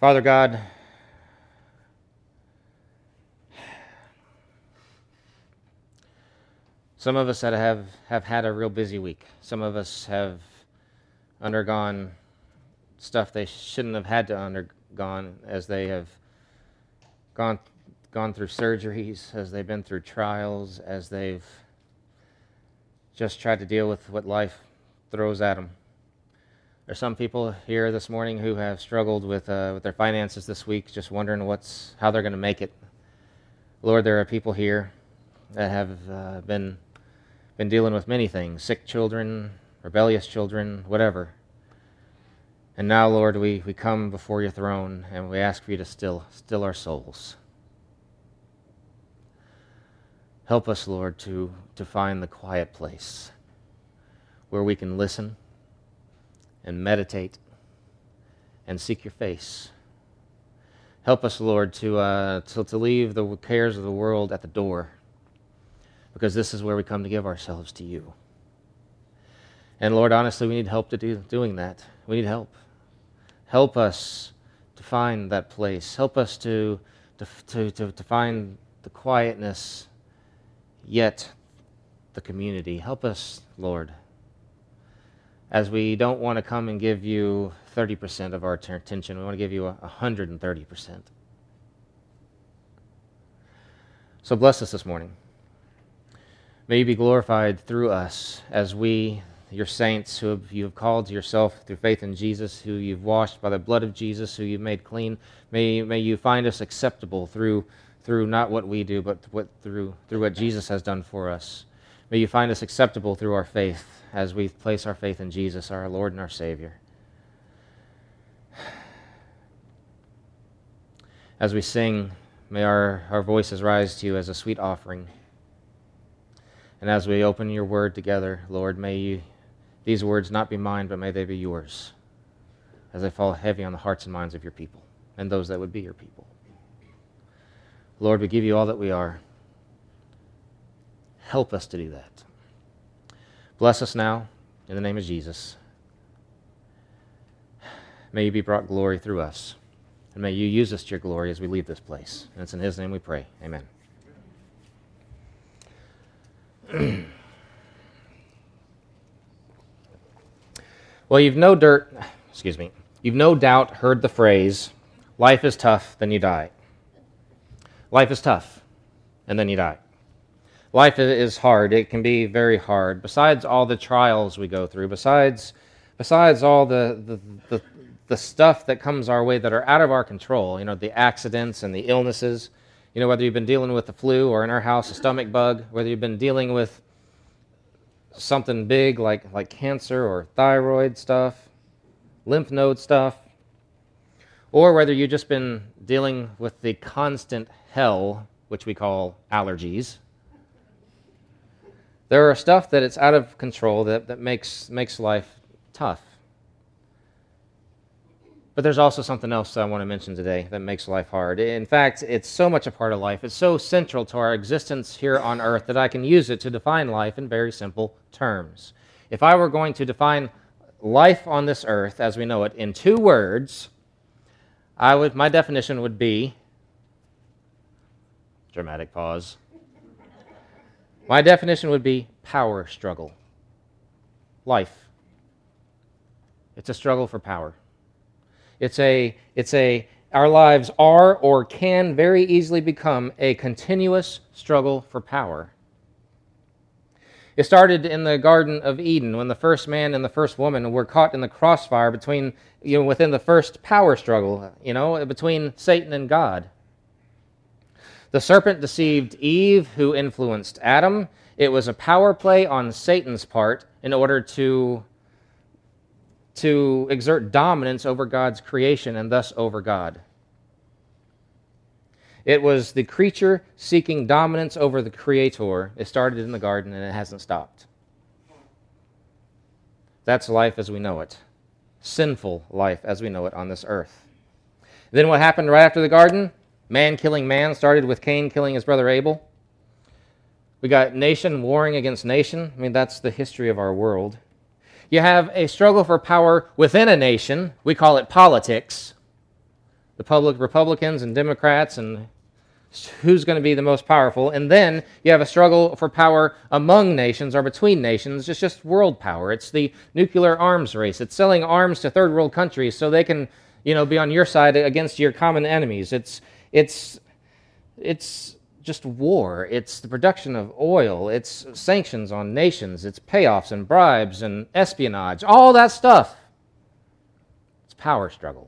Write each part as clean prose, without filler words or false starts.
Father God, some of us that have had a real busy week. Some of us have undergone stuff they shouldn't have had to undergone as they have gone through surgeries, as they've been through trials, as they've just tried to deal with what life throws at them. There's some people here this morning who have struggled with their finances this week, just wondering how they're going to make it. Lord, there are people here that have been dealing with many things, sick children, rebellious children, whatever. And now, Lord, we come before your throne and we ask for you to still our souls. Help us, Lord, to find the quiet place where we can listen and meditate and seek your face. Help us, Lord, to leave the cares of the world at the door, because this is where we come to give ourselves to you. And Lord, honestly, we need help doing that. We need help. Help us to find that place. Help us to find the quietness, yet the community. Help us, Lord, as we don't want to come and give you 30% of our attention. We want to give you 130%. So bless us this morning. May you be glorified through us as we, your saints, who you have called to yourself through faith in Jesus, who you've washed by the blood of Jesus, who you've made clean. May you find us acceptable through not what we do, but through what Jesus has done for us. May you find us acceptable through our faith as we place our faith in Jesus, our Lord and our Savior. As we sing, may our voices rise to you as a sweet offering. And as we open your word together, Lord, may these words not be mine, but may they be yours, as they fall heavy on the hearts and minds of your people and those that would be your people. Lord, we give you all that we are. Help us to do that. Bless us now, in the name of Jesus. May you be brought glory through us, and may you use us to your glory as we leave this place. And it's in his name we pray. Amen. Well, you've no doubt heard the phrase, life is tough, then you die. Life is tough, and then you die. Life is hard. It can be very hard. Besides all the trials we go through, besides all the stuff that comes our way that are out of our control, the accidents and the illnesses, whether you've been dealing with the flu or in our house a stomach bug, whether you've been dealing with something big like cancer or thyroid stuff, lymph node stuff, or whether you've just been dealing with the constant hell, which we call allergies. There are stuff that it's out of control that makes life tough. But there's also something else I want to mention today that makes life hard. In fact, it's so much a part of life. It's so central to our existence here on earth that I can use it to define life in very simple terms. If I were going to define life on this earth as we know it in 2 words, my definition would be, dramatic pause, my definition would be power struggle. Life. It's a struggle for power. Our lives are or can very easily become a continuous struggle for power. It started in the Garden of Eden when the first man and the first woman were caught in the crossfire within the first power struggle, between Satan and God. The serpent deceived Eve, who influenced Adam. It was a power play on Satan's part in order to exert dominance over God's creation and thus over God. It was the creature seeking dominance over the Creator. It started in the garden and it hasn't stopped. That's life as we know it. Sinful life as we know it on this earth. Then what happened right after the garden? Man killing man started with Cain killing his brother Abel. We got nation warring against nation. That's the history of our world. You have a struggle for power within a nation. We call it politics. the public Republicans and Democrats and who's going to be the most powerful. And then you have a struggle for power among nations or between nations. It's just world power. It's the nuclear arms race. It's selling arms to third world countries so they can, be on your side against your common enemies. It's just war. It's the production of oil. It's sanctions on nations. It's payoffs and bribes and espionage. All that stuff. It's power struggle.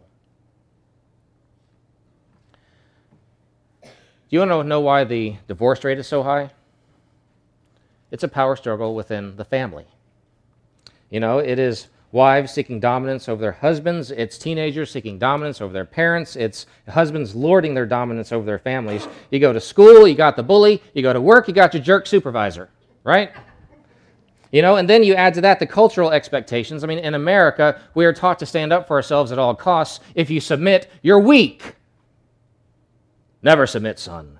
Do you want to know why the divorce rate is so high? It's a power struggle within the family. It is wives seeking dominance over their husbands. It's teenagers seeking dominance over their parents. It's husbands lording their dominance over their families. You go to school, you got the bully. You go to work, you got your jerk supervisor, right? And then you add to that the cultural expectations. In America, we are taught to stand up for ourselves at all costs. If you submit, you're weak. Never submit, son.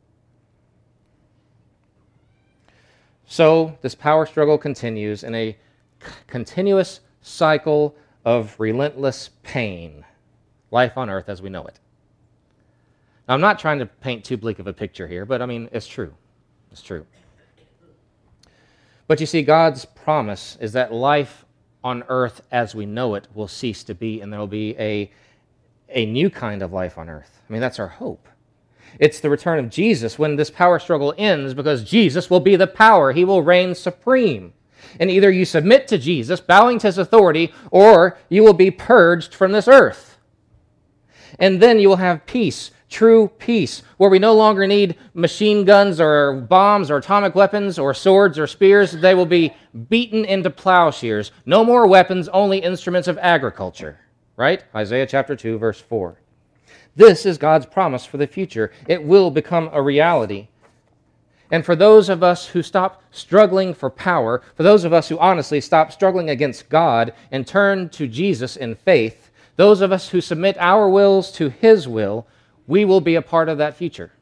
So this power struggle continues in a continuous cycle of relentless pain. Life on earth as we know it. Now, I'm not trying to paint too bleak of a picture here, but it's true. It's true. But you see, God's promise is that life on earth as we know it will cease to be, and there will be a new kind of life on earth. That's our hope. It's the return of Jesus when this power struggle ends, because Jesus will be the power. He will reign supreme. And either you submit to Jesus, bowing to his authority, or you will be purged from this earth. And then you will have peace, true peace, where we no longer need machine guns or bombs or atomic weapons or swords or spears. They will be beaten into plowshares. No more weapons, only instruments of agriculture. Right? Isaiah chapter 2, verse 4. This is God's promise for the future. It will become a reality. And for those of us who stop struggling for power, for those of us who honestly stop struggling against God and turn to Jesus in faith, those of us who submit our wills to his will, we will be a part of that future.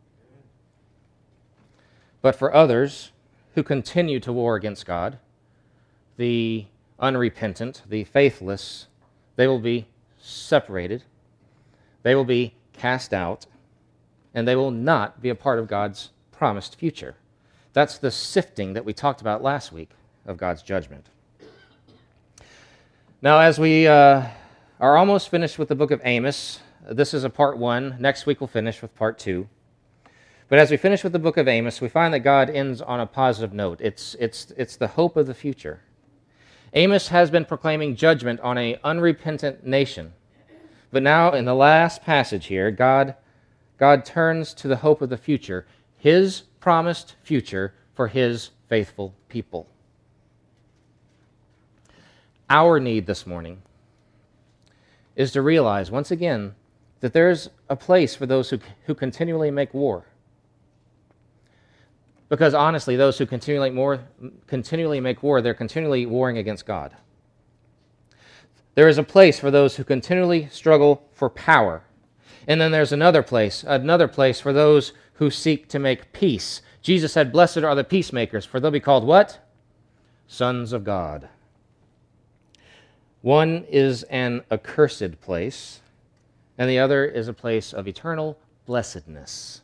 But for others who continue to war against God, the unrepentant, the faithless, they will be separated. They will be cast out, and they will not be a part of God's promised future. That's the sifting that we talked about last week of God's judgment. Now, as we are almost finished with the book of Amos, this is a part 1. Next week we'll finish with part 2. But as we finish with the book of Amos, we find that God ends on a positive note. It's the hope of the future. Amos has been proclaiming judgment on an unrepentant nation. But now, in the last passage here, God turns to the hope of the future, his promised future for his faithful people. Our need this morning is to realize, once again, that there's a place for those who continually make war. Because honestly, those who continually make war, they're continually warring against God. There is a place for those who continually struggle for power. And then there's another place for those who seek to make peace. Jesus said, "Blessed are the peacemakers, for they'll be called" what? Sons of God. One is an accursed place, and the other is a place of eternal blessedness.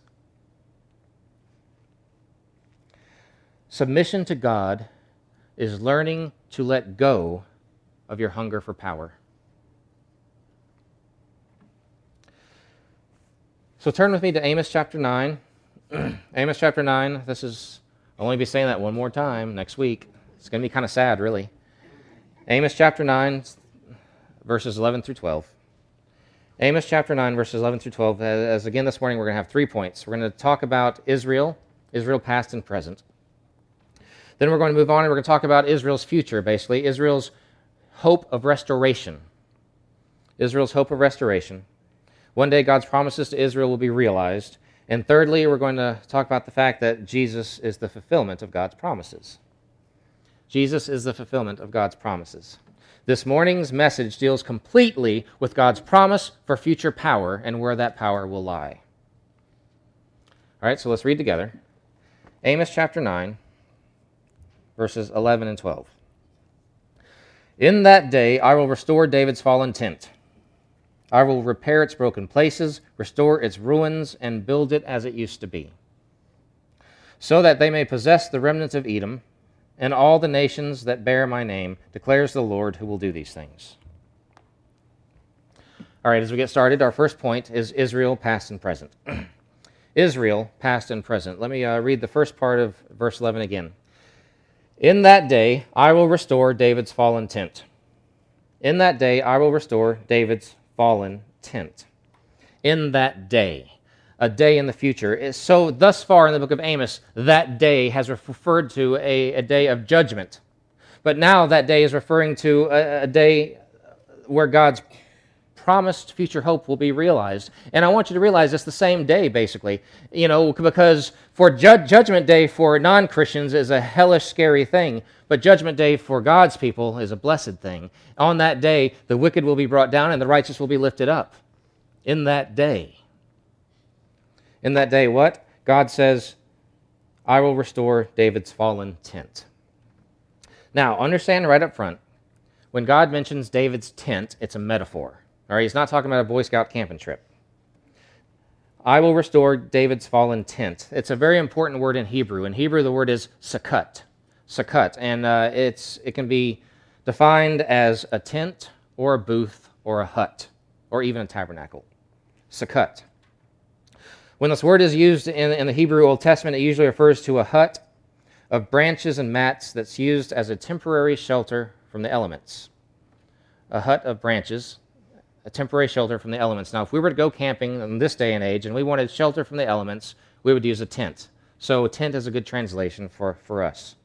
Submission to God is learning to let go of your hunger for power. So turn with me to Amos chapter 9. Amos chapter 9, I'll only be saying that one more time next week. It's going to be kind of sad, really. Amos chapter 9, verses 11 through 12. Amos chapter 9, verses 11 through 12. As again this morning, we're going to have 3 points. We're going to talk about Israel past and present. Then we're going to move on and we're going to talk about Israel's future, basically. Israel's hope of restoration. Israel's hope of restoration. One day God's promises to Israel will be realized. And thirdly, we're going to talk about the fact that Jesus is the fulfillment of God's promises. Jesus is the fulfillment of God's promises. This morning's message deals completely with God's promise for future power and where that power will lie. All right, so let's read together. Amos chapter 9, verses 11 and 12. "In that day I will restore David's fallen tent. I will repair its broken places, restore its ruins, and build it as it used to be, so that they may possess the remnants of Edom and all the nations that bear my name, declares the Lord who will do these things. All right, as we get started, our first point is Israel, past and present. Israel, past and present. Let me read the first part of verse 11 again. In that day I will restore David's fallen tent. In that day I will restore David's fallen tent. In that day. A day in the future. So thus far in the book of Amos, that day has referred to a day of judgment. But now that day is referring to a day where God's promised future hope will be realized. And I want you to realize it's the same day, basically. Because for Judgment Day for non-Christians is a hellish, scary thing, but Judgment Day for God's people is a blessed thing. On that day, the wicked will be brought down and the righteous will be lifted up. In that day. In that day, what? God says, I will restore David's fallen tent. Now, understand right up front, when God mentions David's tent, it's a metaphor. All right, he's not talking about a Boy Scout camping trip. I will restore David's fallen tent. It's a very important word in Hebrew. In Hebrew, the word is sukkot. Sukkot, and it can be defined as a tent or a booth or a hut or even a tabernacle. Sukkot. When this word is used in the Hebrew Old Testament, it usually refers to a hut of branches and mats that's used as a temporary shelter from the elements. A hut of branches, a temporary shelter from the elements. Now, if we were to go camping in this day and age and we wanted shelter from the elements, we would use a tent. So a tent is a good translation for us.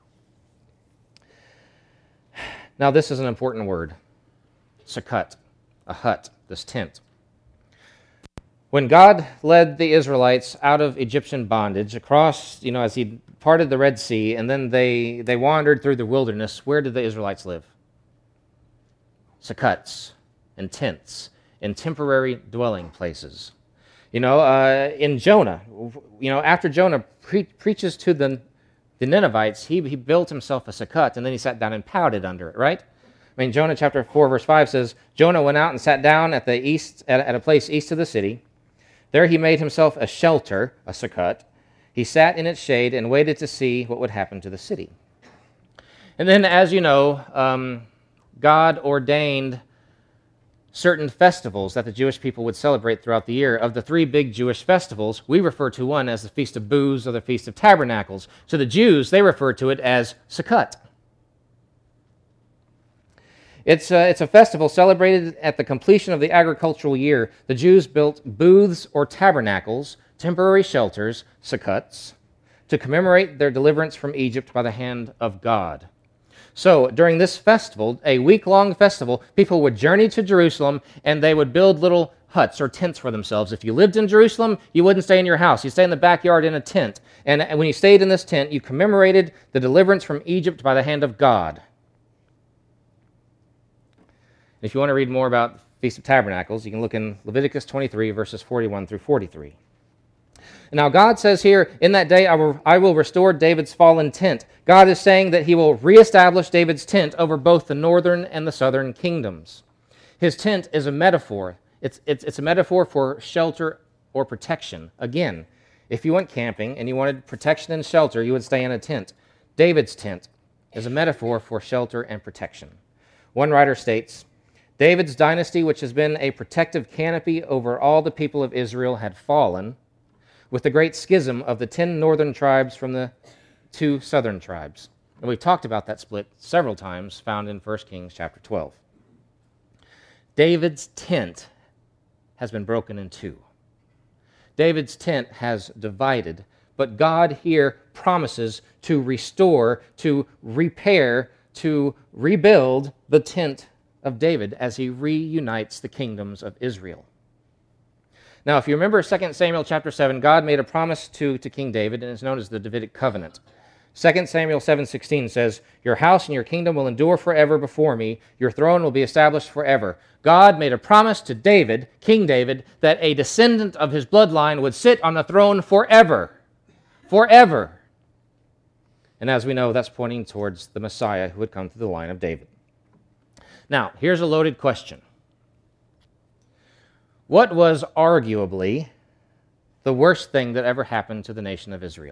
Now, this is an important word. Sukkot, a hut, this tent. When God led the Israelites out of Egyptian bondage across, as he parted the Red Sea, and then they wandered through the wilderness, where did the Israelites live? Sukkots and tents, in temporary dwelling places. In Jonah, after Jonah preaches to the Ninevites, he built himself a sukkot, and then he sat down and pouted under it, right? Jonah chapter 4, verse 5 says, Jonah went out and sat down at a place east of the city. There he made himself a shelter, a sukkot. He sat in its shade and waited to see what would happen to the city. And then, as you know, God ordained certain festivals that the Jewish people would celebrate throughout the year. Of the three big Jewish festivals, we refer to one as the Feast of Booths or the Feast of Tabernacles. To the Jews, they refer to it as Sukkot. It's a festival celebrated at the completion of the agricultural year. The Jews built booths or tabernacles, temporary shelters, Sukkots, to commemorate their deliverance from Egypt by the hand of God. So during this festival, a week-long festival, people would journey to Jerusalem and they would build little huts or tents for themselves. If you lived in Jerusalem, you wouldn't stay in your house. You'd stay in the backyard in a tent. And when you stayed in this tent, you commemorated the deliverance from Egypt by the hand of God. If you want to read more about the Feast of Tabernacles, you can look in Leviticus 23, verses 41 through 43. Now, God says here, in that day I will restore David's fallen tent. God is saying that he will reestablish David's tent over both the northern and the southern kingdoms. His tent is a metaphor. It's a metaphor for shelter or protection. Again, if you went camping and you wanted protection and shelter, you would stay in a tent. David's tent is a metaphor for shelter and protection. One writer states, David's dynasty, which has been a protective canopy over all the people of Israel, had fallen with the great schism of the 10 northern tribes from the 2 southern tribes. And we've talked about that split several times, found in 1 Kings chapter 12. David's tent has been broken in two. David's tent has divided, but God here promises to restore, to repair, to rebuild the tent of David as he reunites the kingdoms of Israel. Now, if you remember 2 Samuel chapter 7, God made a promise to King David, and it's known as the Davidic covenant. 2 Samuel 7:16 says, Your house and your kingdom will endure forever before me. Your throne will be established forever. God made a promise to David, King David, that a descendant of his bloodline would sit on the throne forever. Forever. And as we know, that's pointing towards the Messiah who would come through the line of David. Now, here's a loaded question. What was arguably the worst thing that ever happened to the nation of Israel?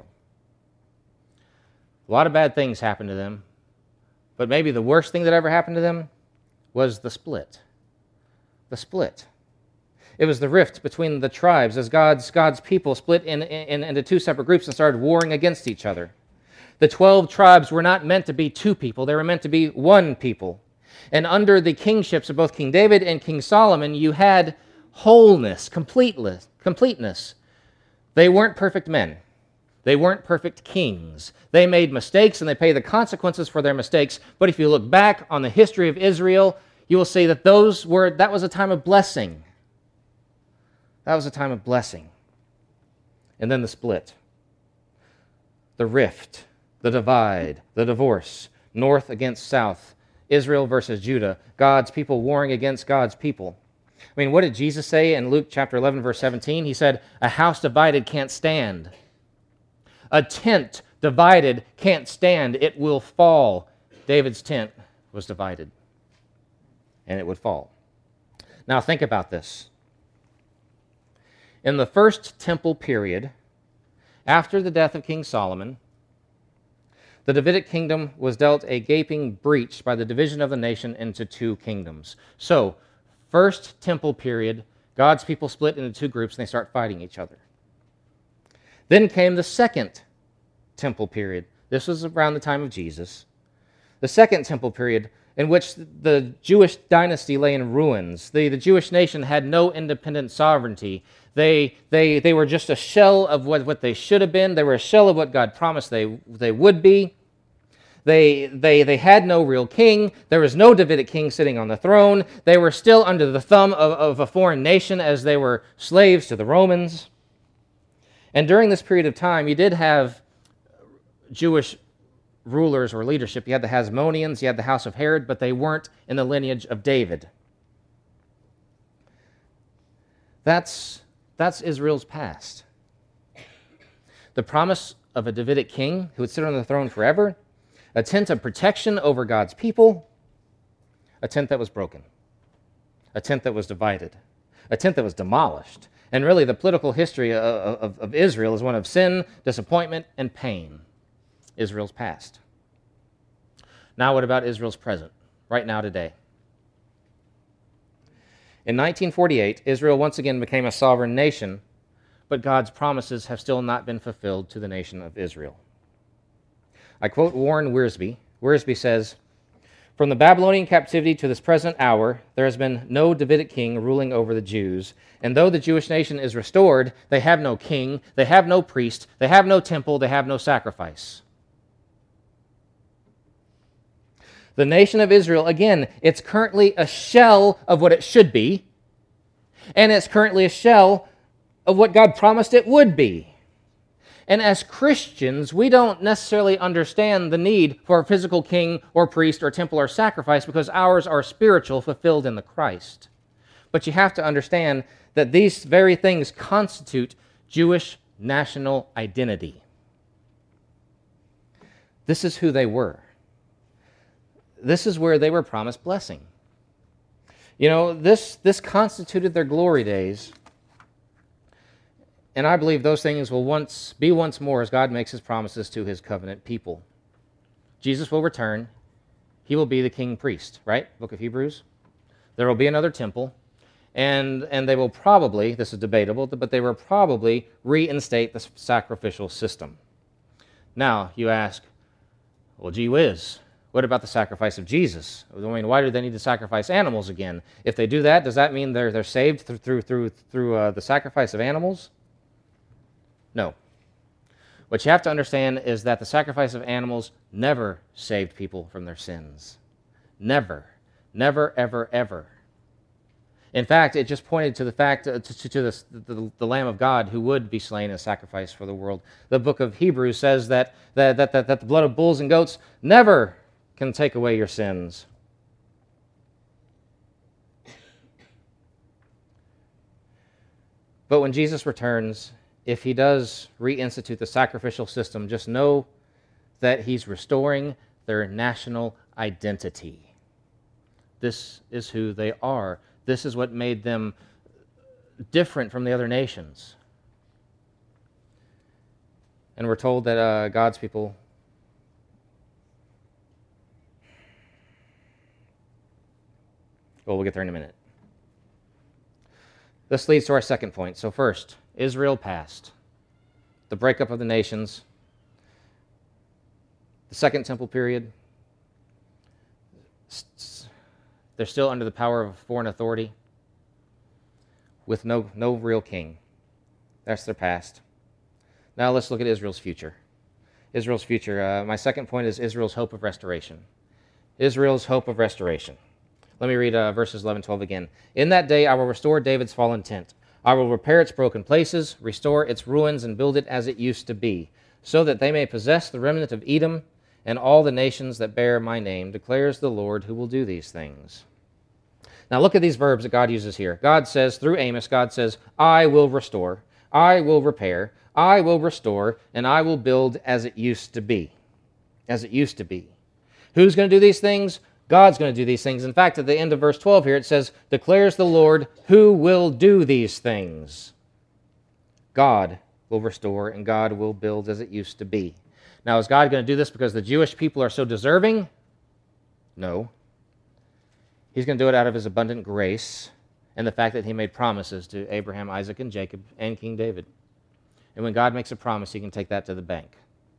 A lot of bad things happened to them, but maybe the worst thing that ever happened to them was the split. The split. It was the rift between the tribes as God's people split into two separate groups and started warring against each other. The 12 tribes were not meant to be two people. They were meant to be one people. And under the kingships of both King David and King Solomon, you had wholeness, completeness. They weren't perfect men. They weren't perfect kings. They made mistakes and they paid the consequences for their mistakes. But if you look back on the history of Israel, you will see that that was a time of blessing. That was a time of blessing. And then the split, the rift, the divide, the divorce, north against south, Israel versus Judah, God's people warring against God's people. I mean, what did Jesus say in Luke chapter 11, verse 17? He said, "A house divided can't stand. A tent divided can't stand. It will fall." David's tent was divided, and it would fall. Now think about this. In the first temple period, after the death of King Solomon, the Davidic kingdom was dealt a gaping breach by the division of the nation into two kingdoms. So, first temple period, God's people split into two groups and they start fighting each other. Then came the second temple period. This was around the time of Jesus. The second temple period, in which the Jewish dynasty lay in ruins. The Jewish nation had no independent sovereignty. They were just a shell of what they should have been. They were a shell of what God promised they would be. They had no real king. There was no Davidic king sitting on the throne. They were still under the thumb of a foreign nation as they were slaves to the Romans. And during this period of time, you did have Jewish rulers or leadership. You had the Hasmoneans, you had the house of Herod, but they weren't in the lineage of David. That's Israel's past. The promise of a Davidic king who would sit on the throne forever, a tent of protection over God's people, a tent that was broken, a tent that was divided, a tent that was demolished. And really the political history of Israel is one of sin, disappointment, and pain. Israel's past. Now what about Israel's present, right now today? In 1948, Israel once again became a sovereign nation, but God's promises have still not been fulfilled to the nation of Israel. I quote Warren Wiersbe. Wiersbe says, "From the Babylonian captivity to this present hour, there has been no Davidic king ruling over the Jews. And though the Jewish nation is restored, they have no king, they have no priest, they have no temple, they have no sacrifice." The nation of Israel, again, it's currently a shell of what it should be, and it's currently a shell of what God promised it would be. And as Christians, we don't necessarily understand the need for a physical king or priest or temple or sacrifice because ours are spiritual, fulfilled in the Christ. But you have to understand that these very things constitute Jewish national identity. This is who they were. This is where they were promised blessing. You know, this constituted their glory days. And I believe those things will once more as God makes his promises to his covenant people. Jesus will return. He will be the king priest, right? Book of Hebrews. There will be another temple. And they will probably, this is debatable, but they will probably reinstate the sacrificial system. Now, you ask, well, gee whiz, what about the sacrifice of Jesus? I mean, why do they need to sacrifice animals again? If they do that, does that mean they're saved through the sacrifice of animals? No. What you have to understand is that the sacrifice of animals never saved people from their sins. Never. Never, ever, ever. In fact, it just pointed to the fact, to the Lamb of God who would be slain as sacrifice for the world. The book of Hebrews says that the blood of bulls and goats never can take away your sins. But when Jesus returns, if he does reinstitute the sacrificial system, just know that he's restoring their national identity. This is who they are. This is what made them different from the other nations. And we're told that God's people we'll get there in a minute. This leads to our second point. So first, Israel past, the breakup of the nations, the Second Temple period. They're still under the power of foreign authority with no real king. That's their past. Now let's look at Israel's future. Israel's future. My second point is Israel's hope of restoration. Israel's hope of restoration. Let me read verses 11 and 12 again. In that day I will restore David's fallen tent. I will repair its broken places, restore its ruins, and build it as it used to be, so that they may possess the remnant of Edom and all the nations that bear my name, declares the Lord who will do these things. Now look at these verbs that God uses here. God says, through Amos, God says, I will restore, I will repair, I will restore, and I will build as it used to be. As it used to be. Who's going to do these things? God's going to do these things. In fact, at the end of verse 12 here, it says, declares the Lord who will do these things. God will restore, and God will build as it used to be. Now, is God going to do this because the Jewish people are so deserving? No. He's going to do it out of his abundant grace and the fact that he made promises to Abraham, Isaac, and Jacob, and King David. And when God makes a promise, he can take that to the bank.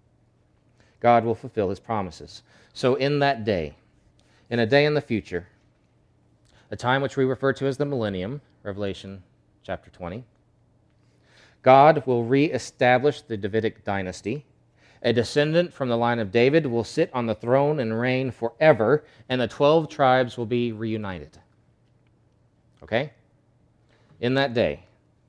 God will fulfill his promises. So in that day, in a day in the future, a time which we refer to as the millennium, Revelation chapter 20, God will reestablish the Davidic dynasty. A descendant from the line of David will sit on the throne and reign forever, and the 12 tribes will be reunited. Okay? In that day,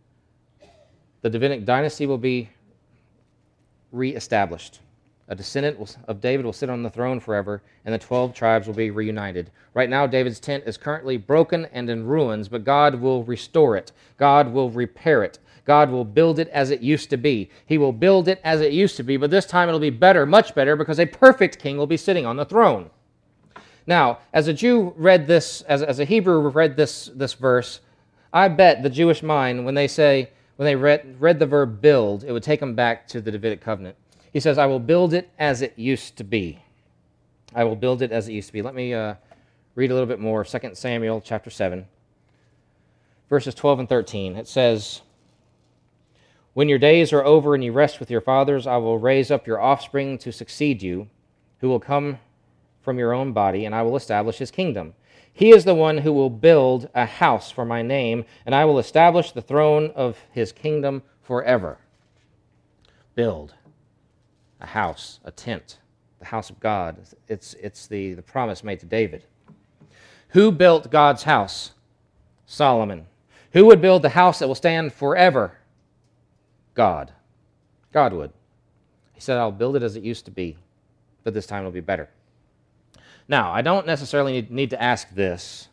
the Davidic dynasty will be reestablished. A descendant of David will sit on the throne forever, and the 12 tribes will be reunited. Right now, David's tent is currently broken and in ruins, but God will restore it. God will repair it. God will build it as it used to be. He will build it as it used to be, but this time it'll be better, much better, because a perfect king will be sitting on the throne. Now, as a Jew read this, as a Hebrew read this verse, I bet the Jewish mind, when they read the verb build, it would take them back to the Davidic covenant. He says, I will build it as it used to be. I will build it as it used to be. Let me read a little bit more. 2 Samuel chapter 7, verses 12 and 13. It says, when your days are over and you rest with your fathers, I will raise up your offspring to succeed you, who will come from your own body, and I will establish his kingdom. He is the one who will build a house for my name, and I will establish the throne of his kingdom forever. Build. A house, a tent, the house of God. It's the promise made to David. Who built God's house? Solomon. Who would build the house that will stand forever? God. God would. He said, I'll build it as it used to be, but this time it'll be better. Now, I don't necessarily need to ask this,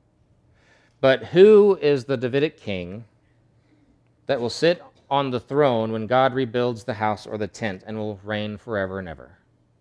but who is the Davidic king that will sit on the throne when God rebuilds the house or the tent and will reign forever and ever?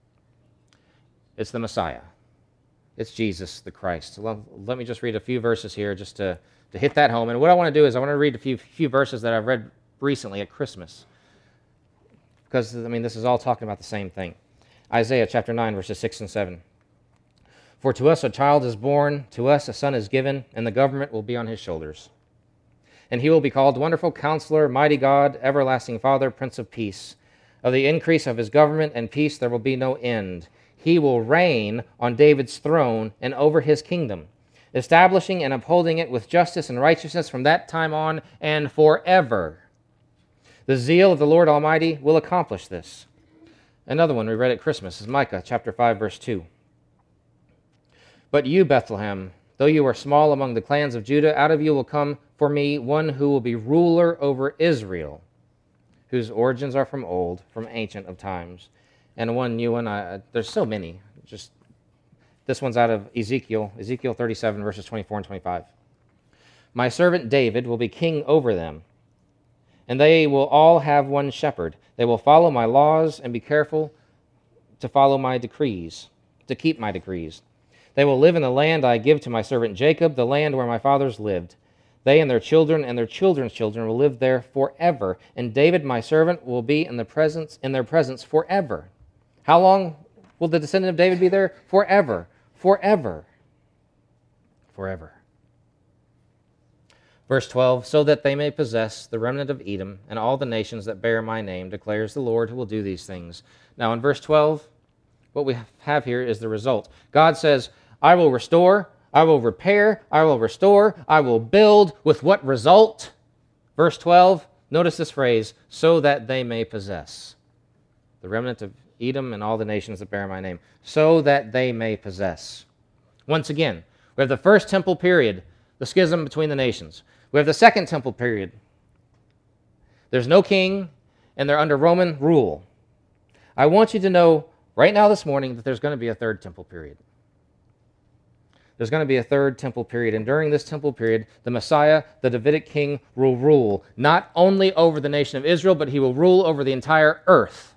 It's the Messiah. It's Jesus, the Christ. Let me just read a few verses here just to hit that home. And what I want to do is I want to read a few verses that I've read recently at Christmas, because, this is all talking about the same thing. Isaiah chapter 9, verses 6 and 7. For to us a child is born, to us a son is given, and the government will be on his shoulders. And he will be called Wonderful Counselor, Mighty God, Everlasting Father, Prince of Peace. Of the increase of his government and peace there will be no end. He will reign on David's throne and over his kingdom, establishing and upholding it with justice and righteousness from that time on and forever. The zeal of the Lord Almighty will accomplish this. Another one we read at Christmas is Micah chapter 5, verse 2. But you, Bethlehem, though you are small among the clans of Judah, out of you will come for me one who will be ruler over Israel, whose origins are from old, from ancient of times. And one new one, there's so many. Just this one's out of Ezekiel 37, verses 24 and 25. My servant David will be king over them, and they will all have one shepherd. They will follow my laws and be careful to follow my decrees, to keep my decrees. They will live in the land I give to my servant Jacob, the land where my fathers lived. They and their children and their children's children will live there forever. And David, my servant, will be in their presence forever. How long will the descendant of David be there? Forever. Forever. Forever. Verse 12, so that they may possess the remnant of Edom and all the nations that bear my name, declares the Lord who will do these things. Now in verse 12, what we have here is the result. God says, I will restore, I will repair, I will restore, I will build. With what result? Verse 12, notice this phrase, so that they may possess. The remnant of Edom and all the nations that bear my name, so that they may possess. Once again, we have the first temple period, the schism between the nations. We have the second temple period. There's no king, and they're under Roman rule. I want you to know right now this morning that there's going to be a third temple period. There's going to be a third temple period, and during this temple period, the Messiah, the Davidic king, will rule not only over the nation of Israel, but he will rule over the entire earth.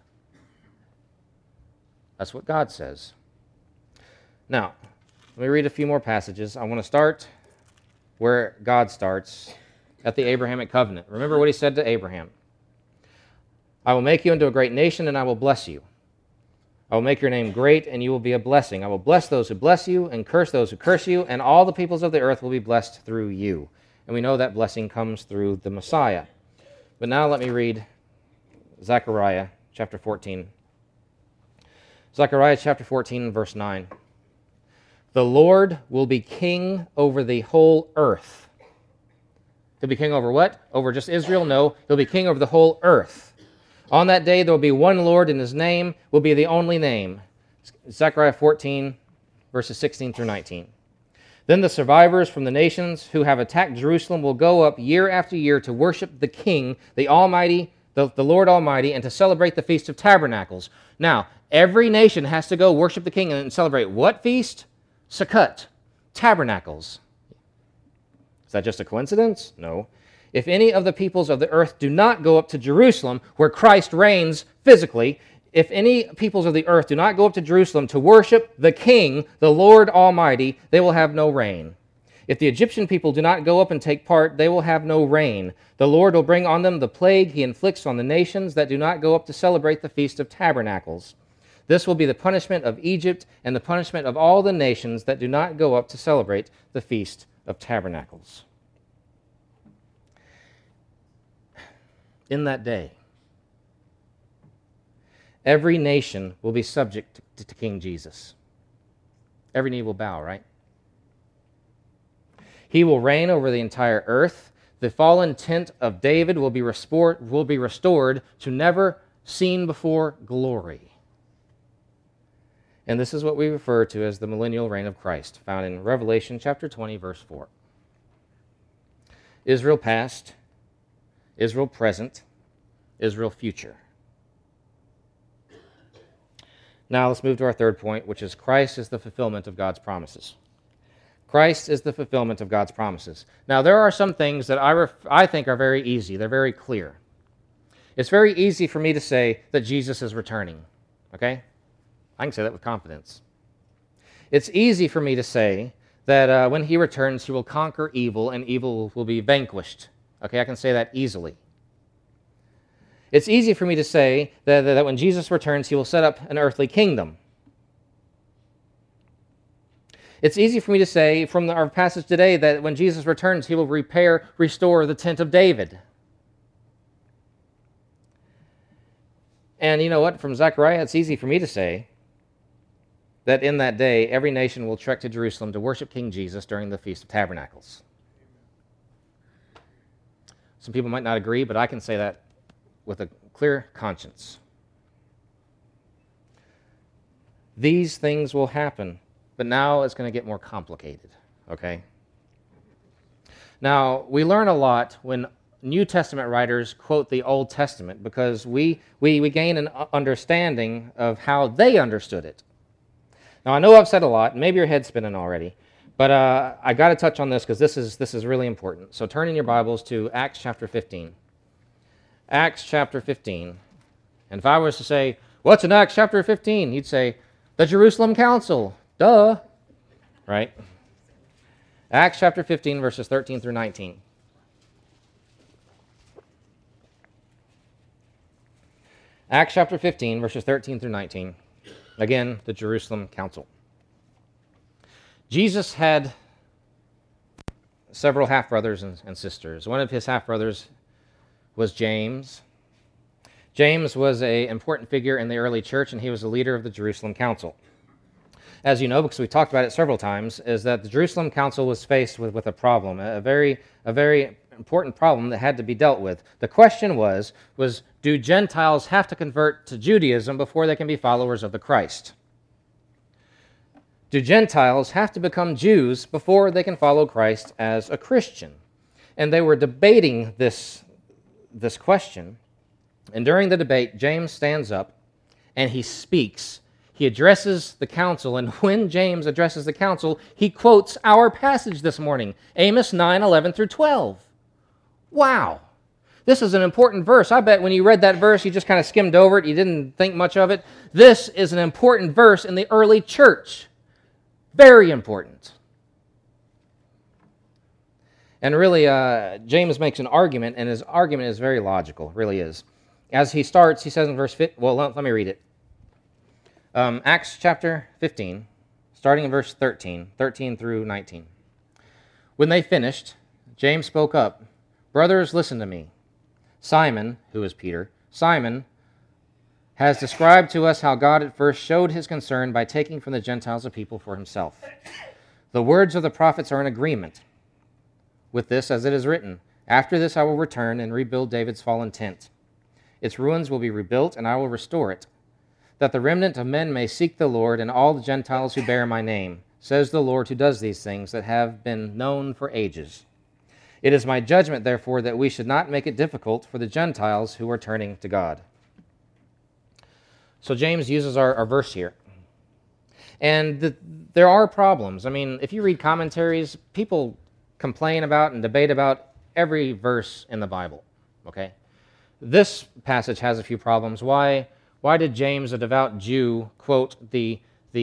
That's what God says. Now, let me read a few more passages. I want to start where God starts, at the Abrahamic covenant. Remember what he said to Abraham. I will make you into a great nation, and I will bless you. I will make your name great, and you will be a blessing. I will bless those who bless you, and curse those who curse you, and all the peoples of the earth will be blessed through you. And we know that blessing comes through the Messiah. But now let me read Zechariah chapter 14. Zechariah chapter 14, verse 9. The Lord will be king over the whole earth. He'll be king over what? Over just Israel? No, he'll be king over the whole earth. On that day there will be one Lord, and his name will be the only name. Zechariah 14, verses 16 through 19. Then the survivors from the nations who have attacked Jerusalem will go up year after year to worship the King, the Almighty, the Lord Almighty, and to celebrate the Feast of Tabernacles. Now, every nation has to go worship the King and celebrate what feast? Sukkot, Tabernacles. Is that just a coincidence? No. If any of the peoples of the earth do not go up to Jerusalem, where Christ reigns physically, if any peoples of the earth do not go up to Jerusalem to worship the King, the Lord Almighty, they will have no rain. If the Egyptian people do not go up and take part, they will have no rain. The Lord will bring on them the plague he inflicts on the nations that do not go up to celebrate the Feast of Tabernacles. This will be the punishment of Egypt and the punishment of all the nations that do not go up to celebrate the Feast of Tabernacles. In that day, every nation will be subject to King Jesus. Every knee will bow, right? He will reign over the entire earth. The fallen tent of David will be restored to never seen before glory. And this is what we refer to as the millennial reign of Christ, found in Revelation chapter 20, verse 4. Israel past, Israel present, Israel future. Now let's move to our third point, which is Christ is the fulfillment of God's promises. Christ is the fulfillment of God's promises. Now there are some things that I think are very easy. They're very clear. It's very easy for me to say that Jesus is returning, okay? I can say that with confidence. It's easy for me to say that when he returns, he will conquer evil and evil will be vanquished. Okay, I can say that easily. It's easy for me to say that when Jesus returns, he will set up an earthly kingdom. It's easy for me to say from our passage today that when Jesus returns, he will restore the tent of David. And you know what? From Zechariah, it's easy for me to say that in that day, every nation will trek to Jerusalem to worship King Jesus during the Feast of Tabernacles. Some people might not agree, but I can say that with a clear conscience. These things will happen, but now it's going to get more complicated, okay? Now, we learn a lot when New Testament writers quote the Old Testament because we gain an understanding of how they understood it. Now, I know I've said a lot, and maybe your head's spinning already, but I got to touch on this because this is really important. So turn in your Bibles to Acts chapter 15. Acts chapter 15. And if I was to say, what's in Acts chapter 15? You'd say, the Jerusalem Council. Duh. Right? Acts chapter 15, verses 13 through 19. Acts chapter 15, verses 13 through 19. Again, the Jerusalem Council. Jesus had several half-brothers and sisters. One of his half-brothers was James. James was an important figure in the early church, and he was the leader of the Jerusalem Council. As you know, because we talked about it several times, is that the Jerusalem Council was faced with a problem, a very important problem that had to be dealt with. The question was, do Gentiles have to convert to Judaism before they can be followers of the Christ? Do Gentiles have to become Jews before they can follow Christ as a Christian? And they were debating this question. And during the debate, James stands up and he speaks. He addresses the council, and when James addresses the council, he quotes our passage this morning, Amos 9:11 through 12. Wow. This is an important verse. I bet when you read that verse, you just kind of skimmed over it. You didn't think much of it. This is an important verse in the early church. Very important. And really, James makes an argument, and his argument is very logical, really is. As he starts, he says in verse 15, well, let me read it. Acts chapter 15, starting in verse 13 through 19. When they finished, James spoke up, "Brothers, listen to me. Simon," who is Peter, "Simon has described to us how God at first showed his concern by taking from the Gentiles a people for himself. The words of the prophets are in agreement with this, as it is written, 'After this I will return and rebuild David's fallen tent. Its ruins will be rebuilt, and I will restore it, that the remnant of men may seek the Lord, and all the Gentiles who bear my name, says the Lord who does these things that have been known for ages. It is my judgment, therefore, that we should not make it difficult for the Gentiles who are turning to God.'" So James uses our verse here. And there are problems. I mean, if you read commentaries, people complain about and debate about every verse in the Bible, okay? This passage has a few problems. Why did James, a devout Jew, quote the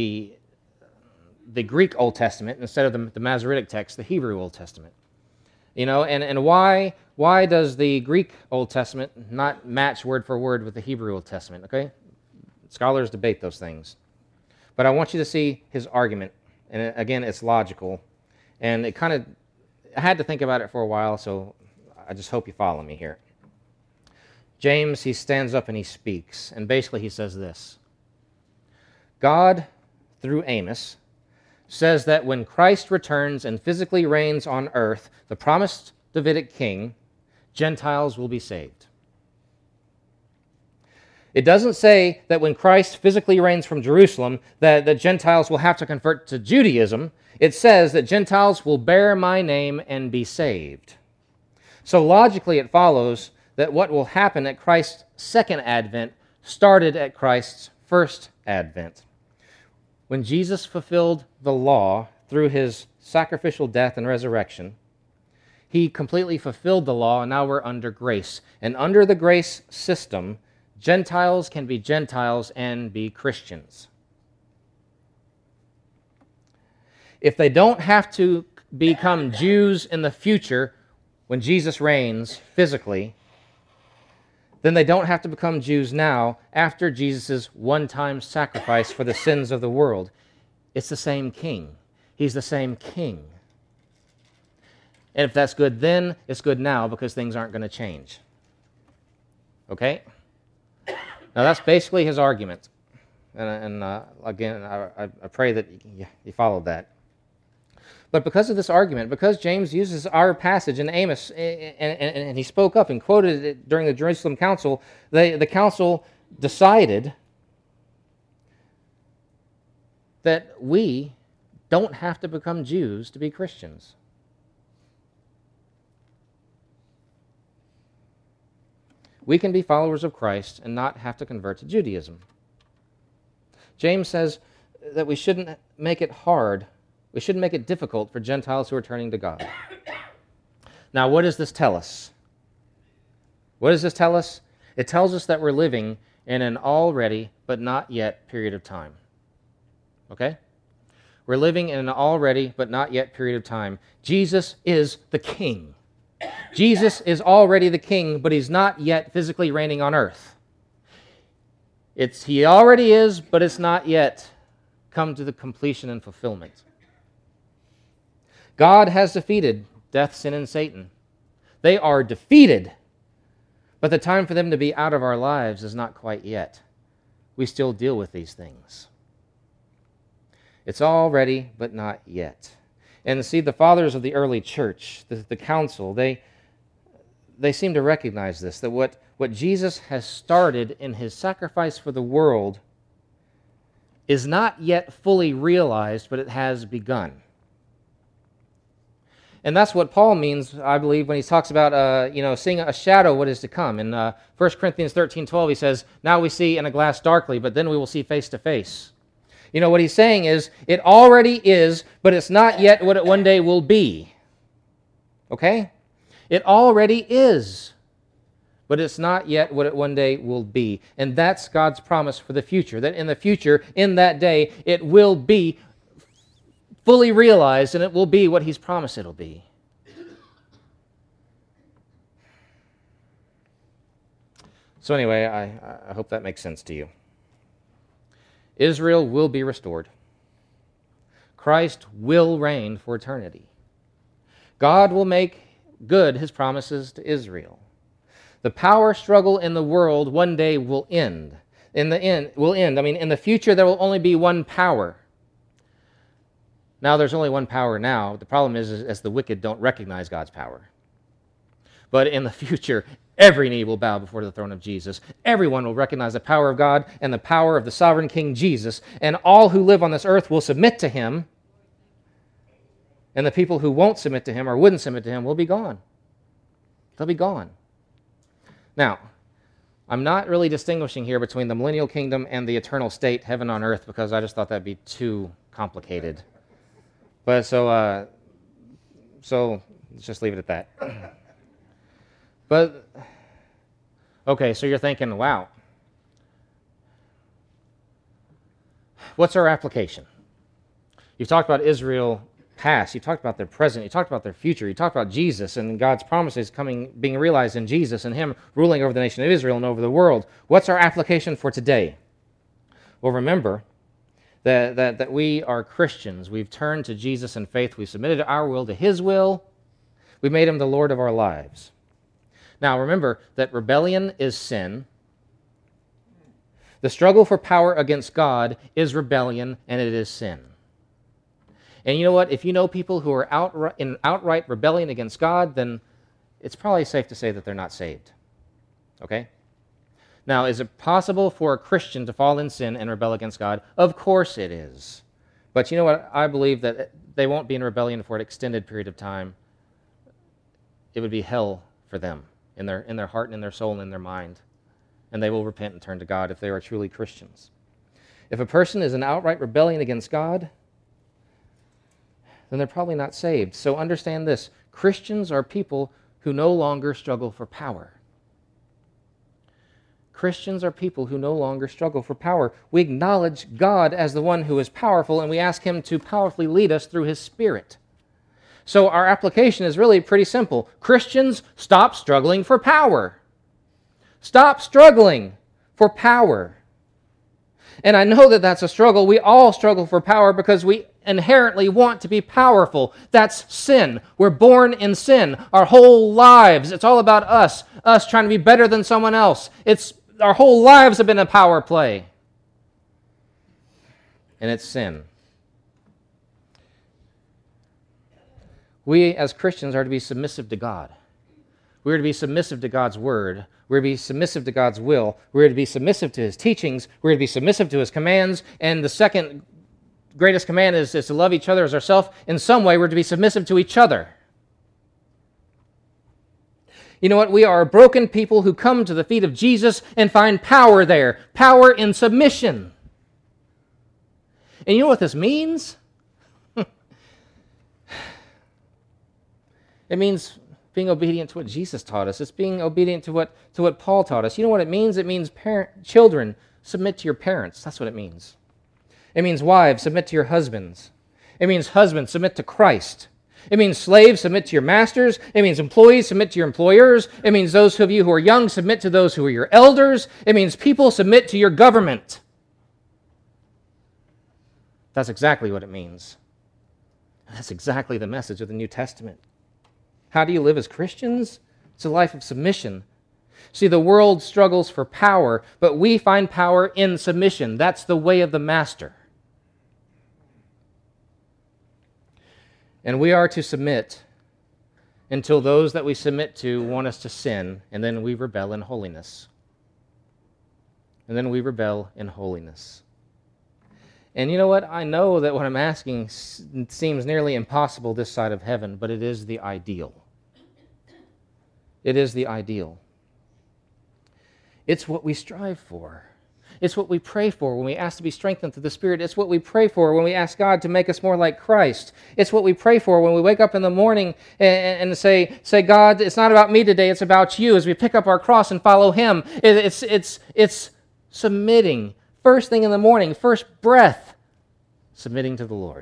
Greek Old Testament instead of the Masoretic text, the Hebrew Old Testament? You know, and why does the Greek Old Testament not match word for word with the Hebrew Old Testament? Okay, scholars debate those things, but I want you to see his argument, and again, it's logical, and I had to think about it for a while, so I just hope you follow me here. James, he stands up and he speaks, and basically he says this: God, through Amos, says that when Christ returns and physically reigns on earth, the promised Davidic king, Gentiles will be saved. It doesn't say that when Christ physically reigns from Jerusalem, that Gentiles will have to convert to Judaism. It says that Gentiles will bear my name and be saved. So logically it follows that what will happen at Christ's second advent started at Christ's first advent. When Jesus fulfilled the law through his sacrificial death and resurrection, he completely fulfilled the law, and now we're under grace. And under the grace system, Gentiles can be Gentiles and be Christians. If they don't have to become Jews in the future when Jesus reigns physically, then they don't have to become Jews now after Jesus' one-time sacrifice for the sins of the world. It's the same king. He's the same king. And if that's good then, it's good now because things aren't going to change. Okay? Now that's basically his argument. And again, I pray that you followed that. But because of this argument, because James uses our passage in Amos, and he spoke up and quoted it during the Jerusalem Council, the council decided that we don't have to become Jews to be Christians. We can be followers of Christ and not have to convert to Judaism. James says that we shouldn't make it hard. We shouldn't make it difficult for Gentiles who are turning to God. Now, what does this tell us? What does this tell us? It tells us that we're living in an already but not yet period of time. Okay? We're living in an already but not yet period of time. Jesus is the King. Jesus is already the King, but he's not yet physically reigning on earth. He already is, but it's not yet come to the completion and fulfillment. God has defeated death, sin, and Satan. They are defeated, but the time for them to be out of our lives is not quite yet. We still deal with these things. It's all ready, but not yet. And see, the fathers of the early church, the council, they seem to recognize this, that what Jesus has started in his sacrifice for the world is not yet fully realized, but it has begun. And that's what Paul means, I believe, when he talks about seeing a shadow of what is to come. In 1 Corinthians 13:12, he says, "Now we see in a glass darkly, but then we will see face to face." You know, what he's saying is, it already is, but it's not yet what it one day will be. Okay? It already is, but it's not yet what it one day will be. And that's God's promise for the future, that in the future, in that day, it will be fully realized, and it will be what he's promised it'll be. So anyway, I hope that makes sense to you. Israel will be restored. Christ will reign for eternity. God will make good his promises to Israel. The power struggle in the world one day will end. In the future there will only be one power. Now, there's only one power now. The problem is as the wicked don't recognize God's power. But in the future, every knee will bow before the throne of Jesus. Everyone will recognize the power of God and the power of the sovereign King Jesus. And all who live on this earth will submit to him. And the people who won't submit to him or wouldn't submit to him will be gone. They'll be gone. Now, I'm not really distinguishing here between the millennial kingdom and the eternal state, heaven on earth, because I just thought that'd be too complicated. But so let's just leave it at that. But, okay, so you're thinking, wow, what's our application? You've talked about Israel past, you talked about their present, you talked about their future, you talked about Jesus and God's promises being realized in Jesus and him ruling over the nation of Israel and over the world. What's our application for today? Well, remember that we are Christians. We've turned to Jesus in faith. We've submitted our will to his will. We made him the Lord of our lives. Now, remember that rebellion is sin. The struggle for power against God is rebellion, and it is sin. And you know what? If you know people who are in outright rebellion against God, then it's probably safe to say that they're not saved. Okay? Now, is it possible for a Christian to fall in sin and rebel against God? Of course it is. But you know what? I believe that they won't be in rebellion for an extended period of time. It would be hell for them in their heart and in their soul and in their mind. And they will repent and turn to God if they are truly Christians. If a person is in outright rebellion against God, then they're probably not saved. So understand this. Christians are people who no longer struggle for power. Christians are people who no longer struggle for power. We acknowledge God as the one who is powerful, and we ask him to powerfully lead us through his Spirit. So our application is really pretty simple. Christians, stop struggling for power. Stop struggling for power. And I know that that's a struggle. We all struggle for power because we inherently want to be powerful. That's sin. We're born in sin. Our whole lives, it's all about us trying to be better than someone else. Our whole lives have been a power play. And it's sin. We as Christians are to be submissive to God. We're to be submissive to God's word. We're to be submissive to God's will. We're to be submissive to his teachings. We're to be submissive to his commands. And the second greatest command is to love each other as ourselves. In some way, we're to be submissive to each other. You know what? We are a broken people who come to the feet of Jesus and find power there. Power in submission. And you know what this means? It means being obedient to what Jesus taught us. It's being obedient to what Paul taught us. You know what it means? It means children, submit to your parents. That's what it means. It means wives, submit to your husbands. It means husbands, submit to Christ. It means slaves, submit to your masters. It means employees, submit to your employers. It means those of you who are young, submit to those who are your elders. It means people, submit to your government. That's exactly what it means. That's exactly the message of the New Testament. How do you live as Christians? It's a life of submission. See, the world struggles for power, but we find power in submission. That's the way of the master. And we are to submit until those that we submit to want us to sin, and then we rebel in holiness. And then we rebel in holiness. And you know what? I know that what I'm asking seems nearly impossible this side of heaven, but it is the ideal. It is the ideal. It's what we strive for. It's what we pray for when we ask to be strengthened through the Spirit. It's what we pray for when we ask God to make us more like Christ. It's what we pray for when we wake up in the morning and say, God, it's not about me today, it's about you, as we pick up our cross and follow Him. It's submitting. First thing in the morning, first breath, submitting to the Lord.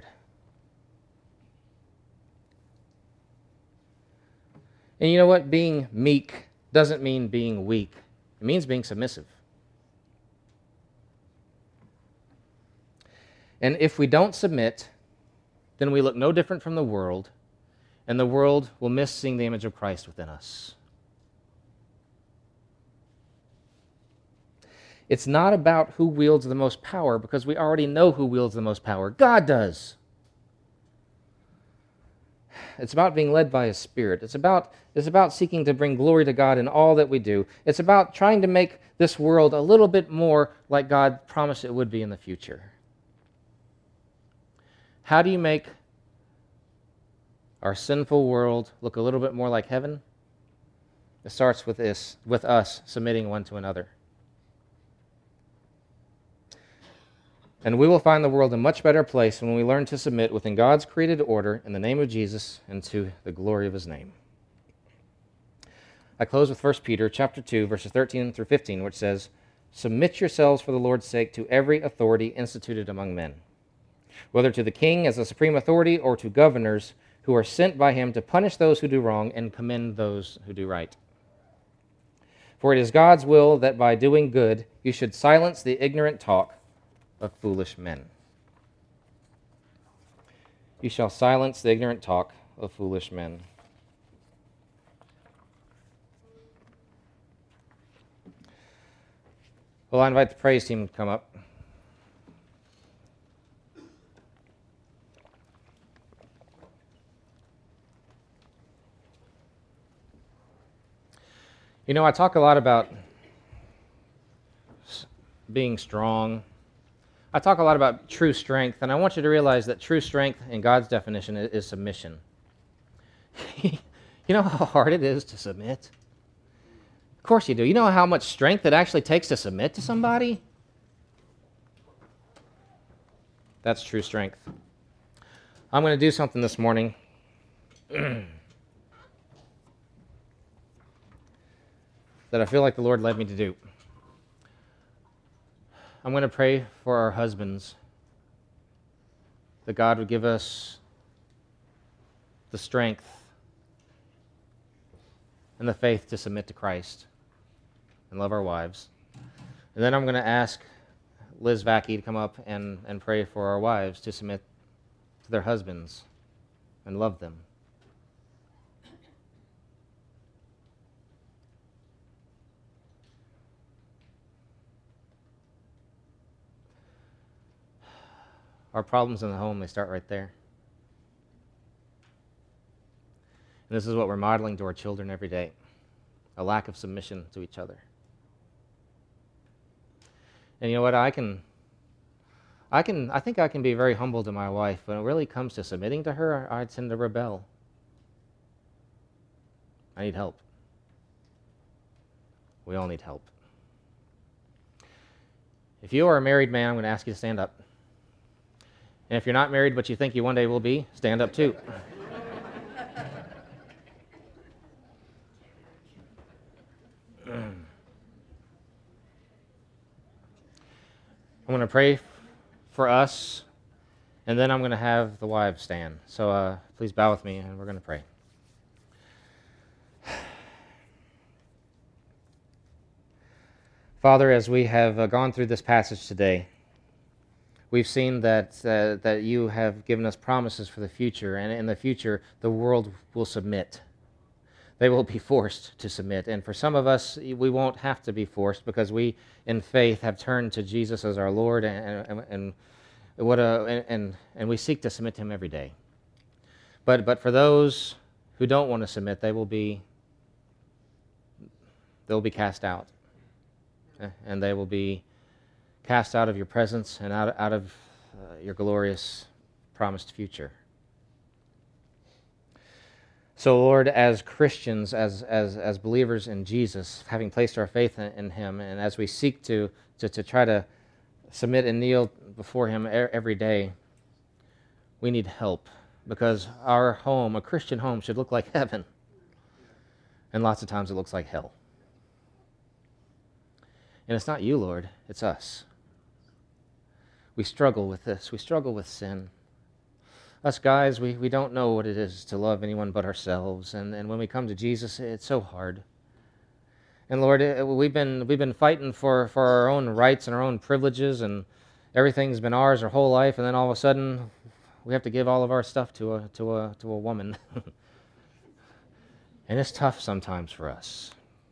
And you know what? Being meek doesn't mean being weak. It means being submissive. And if we don't submit, then we look no different from the world, and the world will miss seeing the image of Christ within us. It's not about who wields the most power, because we already know who wields the most power. God does. It's about being led by His Spirit. It's about seeking to bring glory to God in all that we do. It's about trying to make this world a little bit more like God promised it would be in the future. How do you make our sinful world look a little bit more like heaven? It starts with this, with us submitting one to another. And we will find the world a much better place when we learn to submit within God's created order in the name of Jesus and to the glory of His name. I close with 1 Peter chapter 2, verses 13 through 15, which says, "Submit yourselves for the Lord's sake to every authority instituted among men, whether to the king as the supreme authority or to governors who are sent by him to punish those who do wrong and commend those who do right. For it is God's will that by doing good you should silence the ignorant talk of foolish men." You shall silence the ignorant talk of foolish men. Well, I invite the praise team to come up. You know, I talk a lot about being strong. I talk a lot about true strength, and I want you to realize that true strength in God's definition is submission. You know how hard it is to submit? Of course you do. You know how much strength it actually takes to submit to somebody? That's true strength. I'm going to do something this morning that I feel like the Lord led me to do. I'm going to pray for our husbands, that God would give us the strength and the faith to submit to Christ and love our wives. And then I'm going to ask Liz Vacky to come up and pray for our wives to submit to their husbands and love them. Our problems in the home, they start right there. And this is what we're modeling to our children every day, a lack of submission to each other. And you know what, I think I can be very humble to my wife. When it really comes to submitting to her, I tend to rebel. I need help. We all need help. If you are a married man, I'm going to ask you to stand up. And if you're not married but you think you one day will be, stand up too. I'm going to pray for us And then I'm going to have the wives stand. So please bow with me, and we're going to pray. Father, as we have gone through this passage today, we've seen that you have given us promises for the future, and in the future, the world will submit. They will be forced to submit. And for some of us, we won't have to be forced because we, in faith, have turned to Jesus as our Lord, and we seek to submit to him every day. But for those who don't want to submit, they'll be cast out. And they will be cast out of your presence and out of your glorious promised future. So, Lord, as Christians, as believers in Jesus, having placed our faith in him, and as we seek to try to submit and kneel before him every day, we need help, because our home, a Christian home, should look like heaven. And lots of times it looks like hell. And it's not you, Lord, it's us. We struggle with this. We struggle with sin. Us guys, we don't know what it is to love anyone but ourselves. And when we come to Jesus, it's so hard. And Lord, we've been fighting for our own rights and our own privileges, and everything's been ours our whole life, and then all of a sudden we have to give all of our stuff to a woman. And it's tough sometimes for us.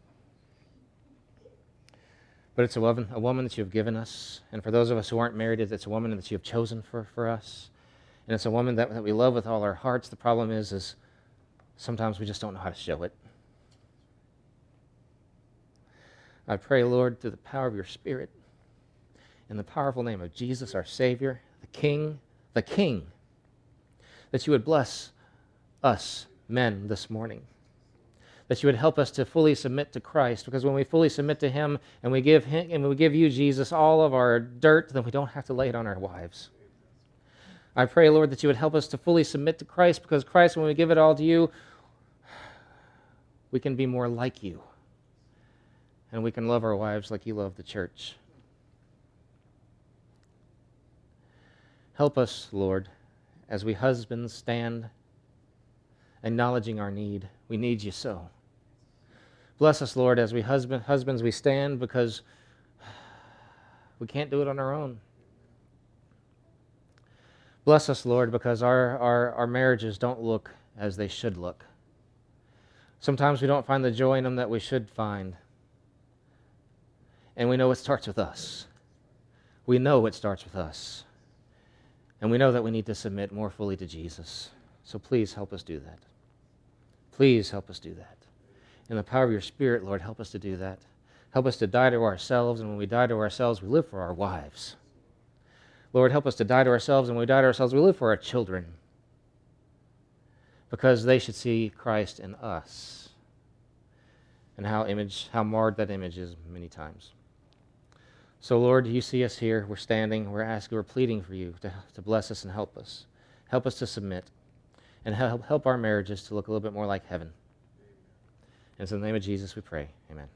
But it's a woman that you have given us. And for those of us who aren't married, it's a woman that you have chosen for us. And it's a woman that we love with all our hearts. The problem is sometimes we just don't know how to show it. I pray, Lord, through the power of your Spirit, in the powerful name of Jesus, our Savior, the King, that you would bless us men this morning. That you would help us to fully submit to Christ, because when we fully submit to him and we give you, Jesus, all of our dirt, then we don't have to lay it on our wives. I pray, Lord, that you would help us to fully submit to Christ, because Christ, when we give it all to you, we can be more like you. And we can love our wives like you love the church. Help us, Lord, as we husbands stand acknowledging our need. We need you so. Bless us, Lord, as we husbands we stand, because we can't do it on our own. Bless us, Lord, because our marriages don't look as they should look. Sometimes we don't find the joy in them that we should find. And we know it starts with us. We know it starts with us. And we know that we need to submit more fully to Jesus. So please help us do that. Please help us do that. In the power of your Spirit, Lord, help us to do that. Help us to die to ourselves, and when we die to ourselves, we live for our wives. Lord, help us to die to ourselves, and when we die to ourselves, we live for our children, because they should see Christ in us, and how marred that image is many times. So, Lord, you see us here. We're standing. We're asking. We're pleading for you to bless us and help us. Help us to submit, and help our marriages to look a little bit more like heaven. And it's in the name of Jesus we pray. Amen.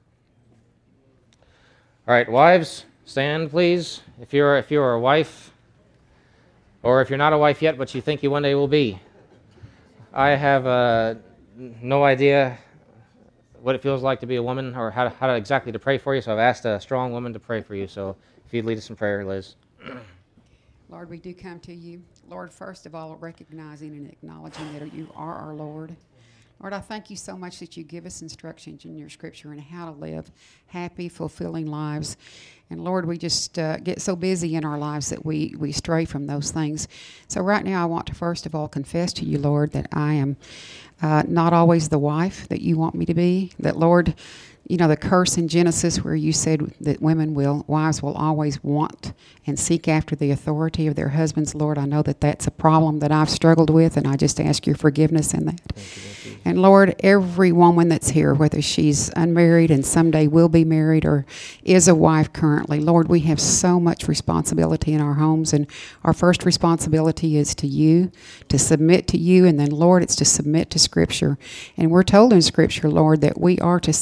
All right, wives, stand, please. If you're a wife, or if you're not a wife yet, but you think you one day will be. I have no idea what it feels like to be a woman, or how exactly to pray for you, so I've asked a strong woman to pray for you. So if you'd lead us in prayer, Liz. Lord, we do come to you. Lord, first of all, recognizing and acknowledging that you are our Lord. Lord, I thank you so much that you give us instructions in your scripture on how to live happy, fulfilling lives. And Lord, we just get so busy in our lives that we stray from those things. So right now I want to first of all confess to you, Lord, that I am not always the wife that you want me to be. That, Lord, you know, the curse in Genesis where you said that wives will always want and seek after the authority of their husbands. Lord, I know that that's a problem that I've struggled with, and I just ask your forgiveness in that. Thank you. And Lord, every woman that's here, whether she's unmarried and someday will be married or is a wife currently, Lord, we have so much responsibility in our homes, and our first responsibility is to you, to submit to you, and then, Lord, it's to submit to Scripture. And we're told in Scripture, Lord, that we are to submit to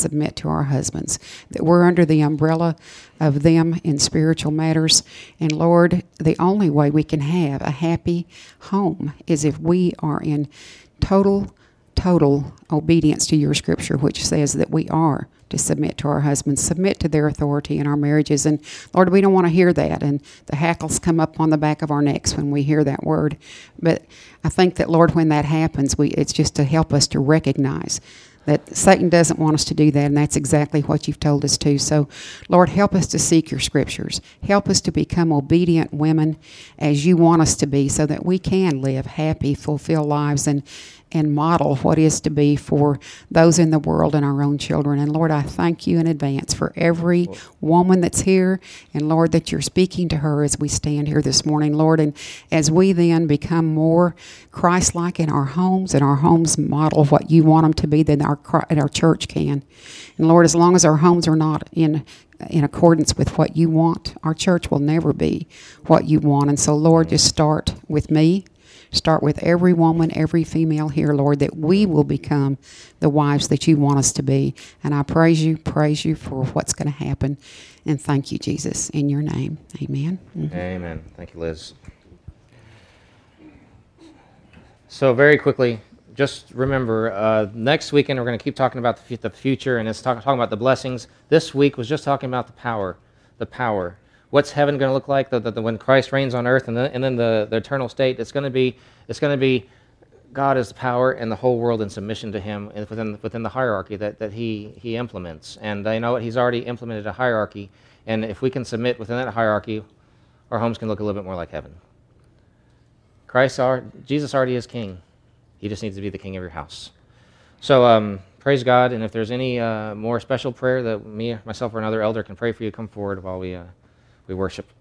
to our husbands, that we're under the umbrella of them in spiritual matters. And Lord, the only way we can have a happy home is if we are in total obedience to your scripture, which says that we are to submit to our husbands, submit to their authority in our marriages. And Lord, we don't want to hear that, and the hackles come up on the back of our necks when we hear that word. But I think that, Lord, when that happens, it's just to help us to recognize that Satan doesn't want us to do that, and that's exactly what you've told us to. So, Lord, help us to seek your scriptures. Help us to become obedient women as you want us to be, so that we can live happy, fulfilled lives and model what is to be for those in the world and our own children. And Lord, I thank you in advance for every woman that's here, and Lord, that you're speaking to her as we stand here this morning, Lord, and as we then become more Christ-like in our homes, and our homes model what you want them to be, then our church can. And Lord, as long as our homes are not in accordance with what you want, our church will never be what you want. And so, Lord, just start with me. Start with every woman, every female here, Lord, that we will become the wives that you want us to be. And I praise you for what's going to happen. And thank you, Jesus, in your name. Amen. Mm-hmm. Amen. Thank you, Liz. So very quickly, just remember, next weekend we're going to keep talking about the future, and it's talking about the blessings. This week was just talking about the power. What's heaven going to look like when Christ reigns on earth, and then the eternal state? It's going to be God as the power, and the whole world in submission to Him, and within the hierarchy that He implements. And I know what He's already implemented a hierarchy, and if we can submit within that hierarchy, our homes can look a little bit more like heaven. Jesus already is King. He just needs to be the king of your house. So praise God, and if there's any more special prayer that myself, or another elder can pray for you, come forward while we worship.